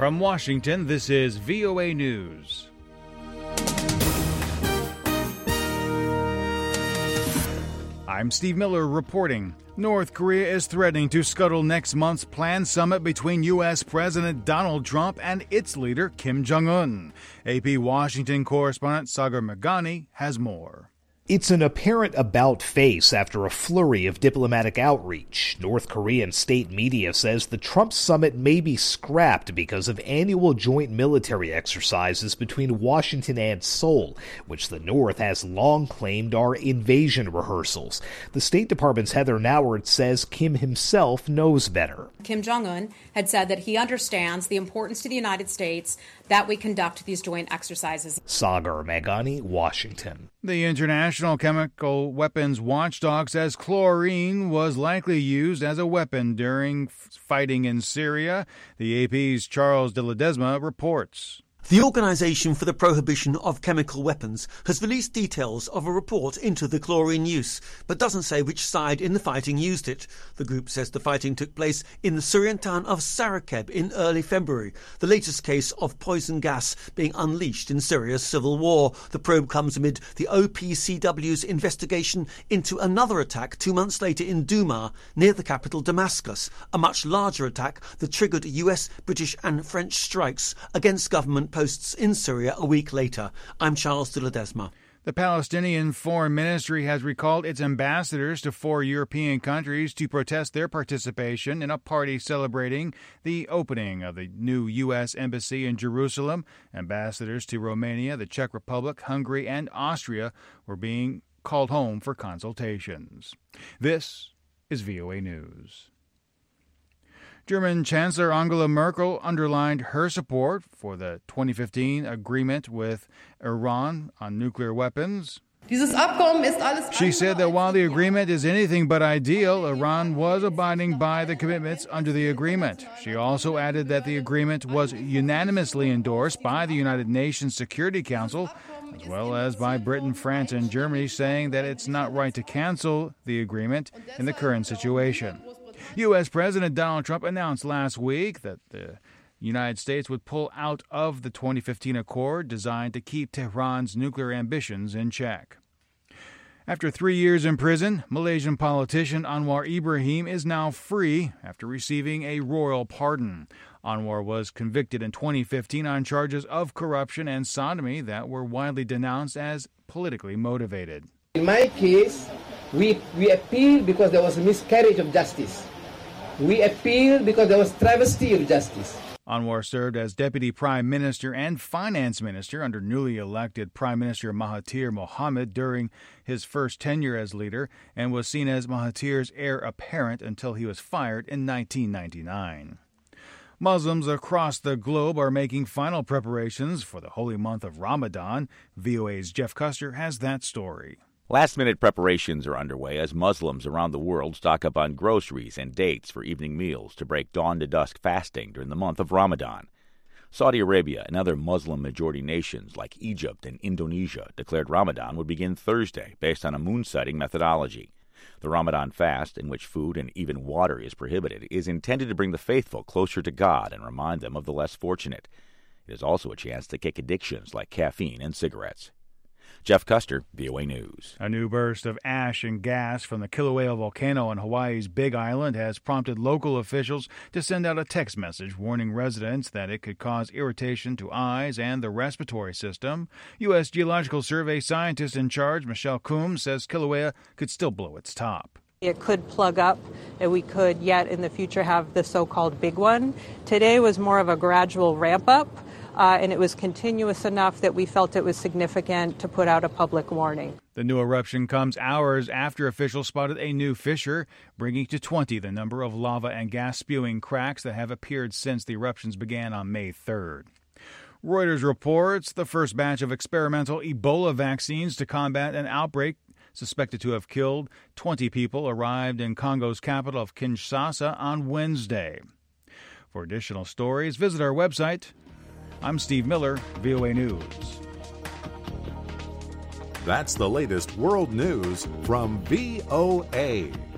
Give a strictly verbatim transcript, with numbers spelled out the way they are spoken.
From Washington, this is V O A News. I'm Steve Miller reporting. North Korea is threatening to scuttle next month's planned summit between U S. President Donald Trump and its leader, Kim Jong-un. A P Washington correspondent Sagar Meghani has more. It's an apparent about-face after a flurry of diplomatic outreach. North Korean state media says the Trump summit may be scrapped because of annual joint military exercises between Washington and Seoul, which the North has long claimed are invasion rehearsals. The State Department's Heather Nauert says Kim himself knows better. Kim Jong-un had said that he understands the importance to the United States that we conduct these joint exercises. Sagar Meghani, Washington. The International Chemical Weapons Watchdog says chlorine was likely used as a weapon during fighting in Syria. The A P's Charles de Ledesma reports. The Organisation for the Prohibition of Chemical Weapons has released details of a report into the chlorine use, but doesn't say which side in the fighting used it. The group says the fighting took place in the Syrian town of Sarakeb in early February, the latest case of poison gas being unleashed in Syria's civil war. The probe comes amid the O P C W's investigation into another attack two months later in Douma, near the capital Damascus, a much larger attack that triggered U S, British and French strikes against government posts in Syria a week later. I'm Charles de Ledesma. The Palestinian Foreign Ministry has recalled its ambassadors to four European countries to protest their participation in a party celebrating the opening of the new U S embassy in Jerusalem. Ambassadors to Romania, the Czech Republic, Hungary, and Austria were being called home for consultations. This is V O A News. German Chancellor Angela Merkel underlined her support for the twenty fifteen agreement with Iran on nuclear weapons. She said that while the agreement is anything but ideal, Iran was abiding by the commitments under the agreement. She also added that the agreement was unanimously endorsed by the United Nations Security Council, as well as by Britain, France, and Germany, saying that it's not right to cancel the agreement in the current situation. U S. President Donald Trump announced last week that the United States would pull out of the twenty fifteen accord designed to keep Tehran's nuclear ambitions in check. After three years in prison, Malaysian politician Anwar Ibrahim is now free after receiving a royal pardon. Anwar was convicted in twenty fifteen on charges of corruption and sodomy that were widely denounced as politically motivated. In my case, we, we appealed because there was a miscarriage of justice. We appealed because there was travesty of justice. Anwar served as Deputy Prime Minister and Finance Minister under newly elected Prime Minister Mahathir Mohamad during his first tenure as leader and was seen as Mahathir's heir apparent until he was fired in nineteen ninety-nine. Muslims across the globe are making final preparations for the holy month of Ramadan. V O A's Jeff Custer has that story. Last-minute preparations are underway as Muslims around the world stock up on groceries and dates for evening meals to break dawn-to-dusk fasting during the month of Ramadan. Saudi Arabia and other Muslim-majority nations like Egypt and Indonesia declared Ramadan would begin Thursday based on a moon-sighting methodology. The Ramadan fast, in which food and even water is prohibited, is intended to bring the faithful closer to God and remind them of the less fortunate. It is also a chance to kick addictions like caffeine and cigarettes. Jeff Custer, V O A News. A new burst of ash and gas from the Kilauea volcano on Hawaii's Big Island has prompted local officials to send out a text message warning residents that it could cause irritation to eyes and the respiratory system. U S. Geological Survey scientist in charge, Michelle Coombs, says Kilauea could still blow its top. It could plug up, and we could yet in the future have the so-called big one. Today was more of a gradual ramp up. Uh, and it was continuous enough that we felt it was significant to put out a public warning. The new eruption comes hours after officials spotted a new fissure, bringing to twenty the number of lava and gas spewing cracks that have appeared since the eruptions began on May third. Reuters reports the first batch of experimental Ebola vaccines to combat an outbreak suspected to have killed twenty people arrived in Congo's capital of Kinshasa on Wednesday. For additional stories, visit our website. I'm Steve Miller, V O A News. That's the latest world news from V O A.